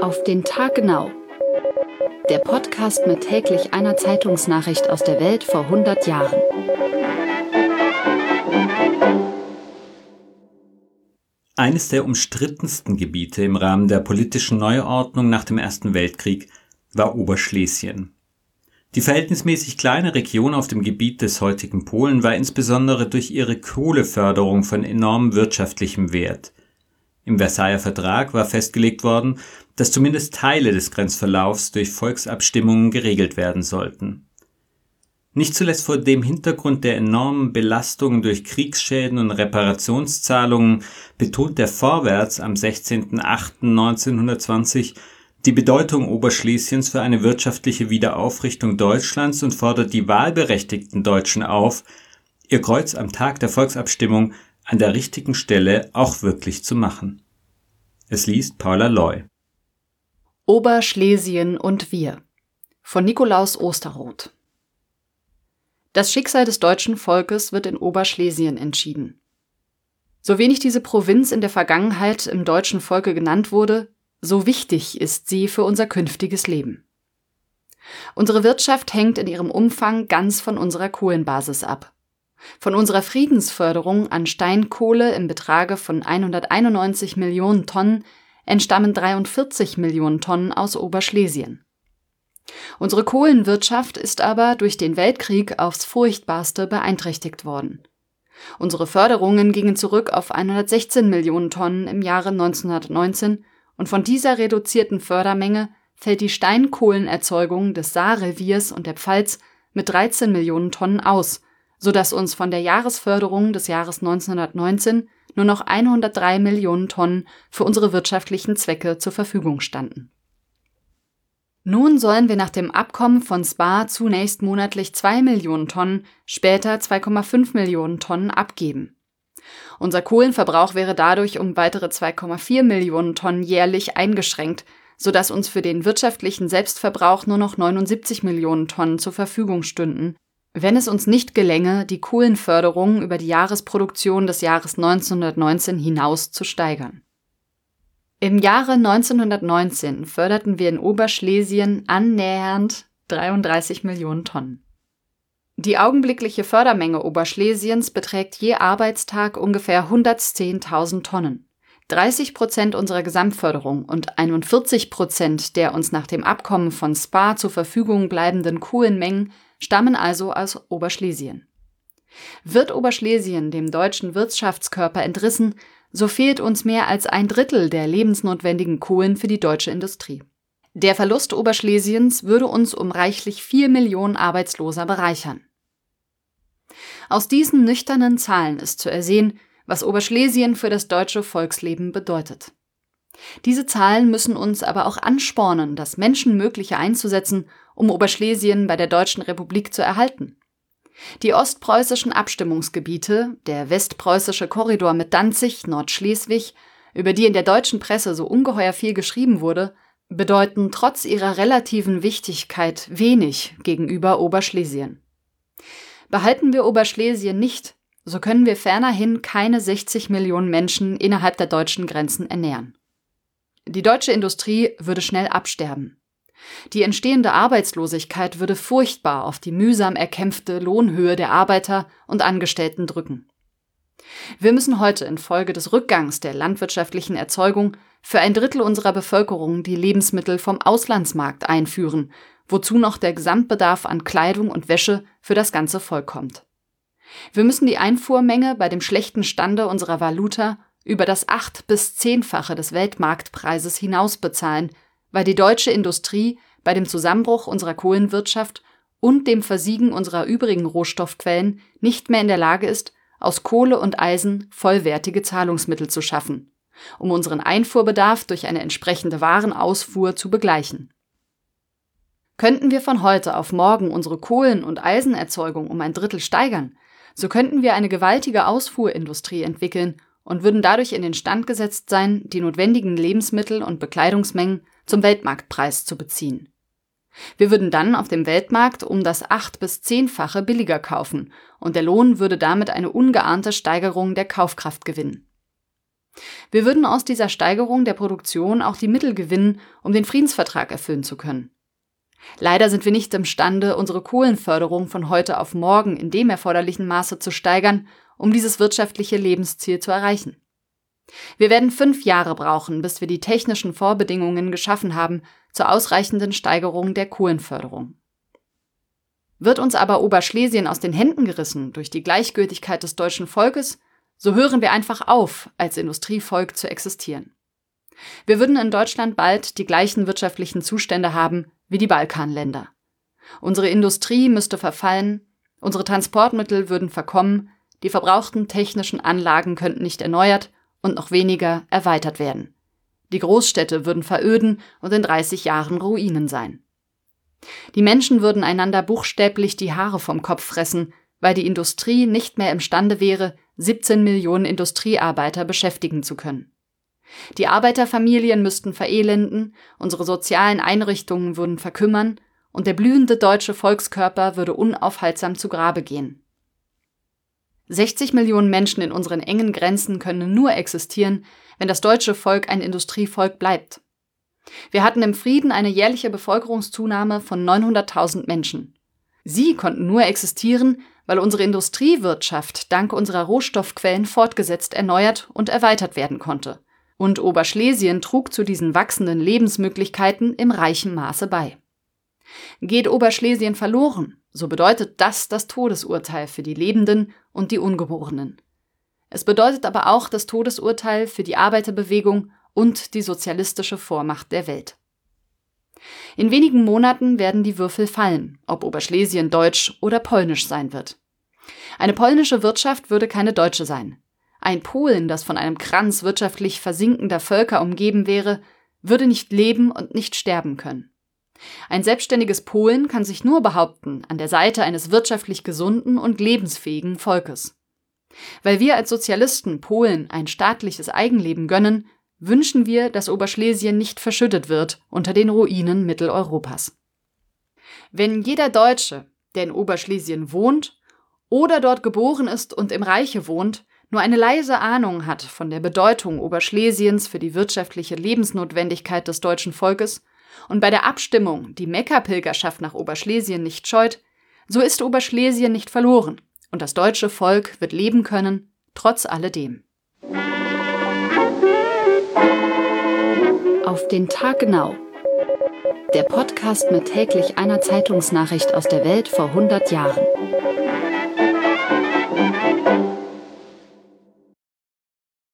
Auf den Tag genau. Der Podcast mit täglich einer Zeitungsnachricht aus der Welt vor 100 Jahren. Eines der umstrittensten Gebiete im Rahmen der politischen Neuordnung nach dem Ersten Weltkrieg war Oberschlesien. Die verhältnismäßig kleine Region auf dem Gebiet des heutigen Polen war insbesondere durch ihre Kohleförderung von enormem wirtschaftlichem Wert. Im Versailler Vertrag war festgelegt worden, dass zumindest Teile des Grenzverlaufs durch Volksabstimmungen geregelt werden sollten. Nicht zuletzt vor dem Hintergrund der enormen Belastungen durch Kriegsschäden und Reparationszahlungen betont der Vorwärts am 16.08.1920 die Bedeutung Oberschlesiens für eine wirtschaftliche Wiederaufrichtung Deutschlands und fordert die wahlberechtigten Deutschen auf, ihr Kreuz am Tag der Volksabstimmung an der richtigen Stelle auch wirklich zu machen. Es liest Paula Loy. Oberschlesien und wir von Nikolaus Osterroth. Das Schicksal des deutschen Volkes wird in Oberschlesien entschieden. So wenig diese Provinz in der Vergangenheit im deutschen Volke genannt wurde, so wichtig ist sie für unser künftiges Leben. Unsere Wirtschaft hängt in ihrem Umfang ganz von unserer Kohlenbasis ab. Von unserer Friedensförderung an Steinkohle im Betrage von 191 Millionen Tonnen entstammen 43 Millionen Tonnen aus Oberschlesien. Unsere Kohlenwirtschaft ist aber durch den Weltkrieg aufs Furchtbarste beeinträchtigt worden. Unsere Förderungen gingen zurück auf 116 Millionen Tonnen im Jahre 1919 und von dieser reduzierten Fördermenge fällt die Steinkohlenerzeugung des Saarreviers und der Pfalz mit 13 Millionen Tonnen aus, sodass uns von der Jahresförderung des Jahres 1919 nur noch 103 Millionen Tonnen für unsere wirtschaftlichen Zwecke zur Verfügung standen. Nun sollen wir nach dem Abkommen von Spa zunächst monatlich 2 Millionen Tonnen, später 2,5 Millionen Tonnen abgeben. Unser Kohlenverbrauch wäre dadurch um weitere 2,4 Millionen Tonnen jährlich eingeschränkt, sodass uns für den wirtschaftlichen Selbstverbrauch nur noch 79 Millionen Tonnen zur Verfügung stünden, wenn es uns nicht gelänge, die Kohlenförderung über die Jahresproduktion des Jahres 1919 hinaus zu steigern. Im Jahre 1919 förderten wir in Oberschlesien annähernd 33 Millionen Tonnen. Die augenblickliche Fördermenge Oberschlesiens beträgt je Arbeitstag ungefähr 110.000 Tonnen. 30% unserer Gesamtförderung und 41% der uns nach dem Abkommen von Spa zur Verfügung bleibenden Kohlenmengen stammen also aus Oberschlesien. Wird Oberschlesien dem deutschen Wirtschaftskörper entrissen, so fehlt uns mehr als 1/3 der lebensnotwendigen Kohlen für die deutsche Industrie. Der Verlust Oberschlesiens würde uns um reichlich 4 Millionen Arbeitsloser bereichern. Aus diesen nüchternen Zahlen ist zu ersehen, was Oberschlesien für das deutsche Volksleben bedeutet. Diese Zahlen müssen uns aber auch anspornen, das Menschenmögliche einzusetzen, um Oberschlesien bei der Deutschen Republik zu erhalten. Die ostpreußischen Abstimmungsgebiete, der westpreußische Korridor mit Danzig, Nordschleswig, über die in der deutschen Presse so ungeheuer viel geschrieben wurde, bedeuten trotz ihrer relativen Wichtigkeit wenig gegenüber Oberschlesien. Behalten wir Oberschlesien nicht, so können wir fernerhin keine 60 Millionen Menschen innerhalb der deutschen Grenzen ernähren. Die deutsche Industrie würde schnell absterben. Die entstehende Arbeitslosigkeit würde furchtbar auf die mühsam erkämpfte Lohnhöhe der Arbeiter und Angestellten drücken. Wir müssen heute infolge des Rückgangs der landwirtschaftlichen Erzeugung für 1/3 unserer Bevölkerung die Lebensmittel vom Auslandsmarkt einführen, wozu noch der Gesamtbedarf an Kleidung und Wäsche für das ganze Volk kommt. Wir müssen die Einfuhrmenge bei dem schlechten Stande unserer Valuta über das 8- bis 10-fache des Weltmarktpreises hinaus bezahlen, weil die deutsche Industrie bei dem Zusammenbruch unserer Kohlenwirtschaft und dem Versiegen unserer übrigen Rohstoffquellen nicht mehr in der Lage ist, aus Kohle und Eisen vollwertige Zahlungsmittel zu schaffen, um unseren Einfuhrbedarf durch eine entsprechende Warenausfuhr zu begleichen. Könnten wir von heute auf morgen unsere Kohlen- und Eisenerzeugung um 1/3 steigern, so könnten wir eine gewaltige Ausfuhrindustrie entwickeln und würden dadurch in den Stand gesetzt sein, die notwendigen Lebensmittel und Bekleidungsmengen zum Weltmarktpreis zu beziehen. Wir würden dann auf dem Weltmarkt um das 8- bis 10-fache billiger kaufen und der Lohn würde damit eine ungeahnte Steigerung der Kaufkraft gewinnen. Wir würden aus dieser Steigerung der Produktion auch die Mittel gewinnen, um den Friedensvertrag erfüllen zu können. Leider sind wir nicht imstande, unsere Kohlenförderung von heute auf morgen in dem erforderlichen Maße zu steigern, um dieses wirtschaftliche Lebensziel zu erreichen. Wir werden 5 Jahre brauchen, bis wir die technischen Vorbedingungen geschaffen haben zur ausreichenden Steigerung der Kohlenförderung. Wird uns aber Oberschlesien aus den Händen gerissen durch die Gleichgültigkeit des deutschen Volkes, so hören wir einfach auf, als Industrievolk zu existieren. Wir würden in Deutschland bald die gleichen wirtschaftlichen Zustände haben wie die Balkanländer. Unsere Industrie müsste verfallen, unsere Transportmittel würden verkommen, die verbrauchten technischen Anlagen könnten nicht erneuert und noch weniger erweitert werden. Die Großstädte würden veröden und in 30 Jahren Ruinen sein. Die Menschen würden einander buchstäblich die Haare vom Kopf fressen, weil die Industrie nicht mehr imstande wäre, 17 Millionen Industriearbeiter beschäftigen zu können. Die Arbeiterfamilien müssten verelenden, unsere sozialen Einrichtungen würden verkümmern und der blühende deutsche Volkskörper würde unaufhaltsam zu Grabe gehen. 60 Millionen Menschen in unseren engen Grenzen können nur existieren, wenn das deutsche Volk ein Industrievolk bleibt. Wir hatten im Frieden eine jährliche Bevölkerungszunahme von 900.000 Menschen. Sie konnten nur existieren, weil unsere Industriewirtschaft dank unserer Rohstoffquellen fortgesetzt, erneuert und erweitert werden konnte. Und Oberschlesien trug zu diesen wachsenden Lebensmöglichkeiten im reichen Maße bei. Geht Oberschlesien verloren, so bedeutet das Todesurteil für die Lebenden und die Ungeborenen. Es bedeutet aber auch das Todesurteil für die Arbeiterbewegung und die sozialistische Vormacht der Welt. In wenigen Monaten werden die Würfel fallen, ob Oberschlesien deutsch oder polnisch sein wird. Eine polnische Wirtschaft würde keine deutsche sein. Ein Polen, das von einem Kranz wirtschaftlich versinkender Völker umgeben wäre, würde nicht leben und nicht sterben können. Ein selbstständiges Polen kann sich nur behaupten an der Seite eines wirtschaftlich gesunden und lebensfähigen Volkes. Weil wir als Sozialisten Polen ein staatliches Eigenleben gönnen, wünschen wir, dass Oberschlesien nicht verschüttet wird unter den Ruinen Mitteleuropas. Wenn jeder Deutsche, der in Oberschlesien wohnt oder dort geboren ist und im Reiche wohnt, nur eine leise Ahnung hat von der Bedeutung Oberschlesiens für die wirtschaftliche Lebensnotwendigkeit des deutschen Volkes und bei der Abstimmung die Mekka-Pilgerschaft nach Oberschlesien nicht scheut, so ist Oberschlesien nicht verloren und das deutsche Volk wird leben können, trotz alledem. Auf den Tag genau. Der Podcast mit täglich einer Zeitungsnachricht aus der Welt vor 100 Jahren.